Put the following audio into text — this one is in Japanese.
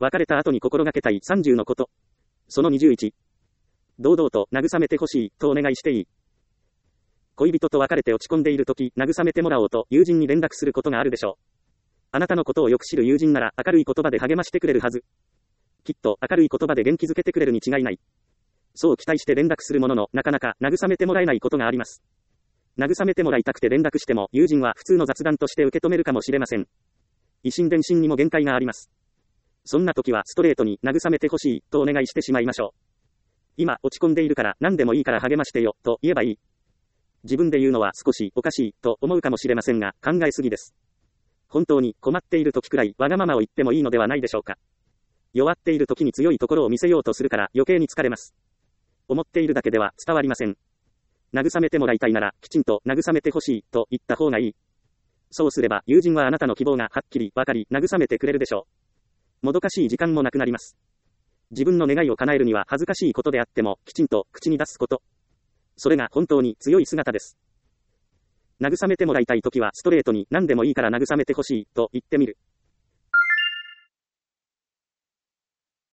別れた後に心がけたい30のこと。その21。堂々と慰めてほしいとお願いしていい。恋人と別れて落ち込んでいるとき、慰めてもらおうと友人に連絡することがあるでしょう。あなたのことをよく知る友人なら明るい言葉で励ましてくれるはず。きっと明るい言葉で元気づけてくれるに違いない。そう期待して連絡するものの、なかなか慰めてもらえないことがあります。慰めてもらいたくて連絡しても、友人は普通の雑談として受け止めるかもしれません。以心伝心にも限界があります。そんな時はストレートに慰めてほしいとお願いしてしまいましょう。今落ち込んでいるから何でもいいから励ましてよと言えばいい。自分で言うのは少しおかしいと思うかもしれませんが、考えすぎです。本当に困っている時くらいわがままを言ってもいいのではないでしょうか。弱っている時に強いところを見せようとするから余計に疲れます。思っているだけでは伝わりません。慰めてもらいたいならきちんと慰めてほしいと言った方がいい。そうすれば友人はあなたの希望がはっきりわかり慰めてくれるでしょう。もどかしい時間もなくなります。自分の願いを叶えるには恥ずかしいことであってもきちんと口に出すこと。それが本当に強い姿です。慰めてもらいたいときはストレートに何でもいいから慰めてほしいと言ってみる。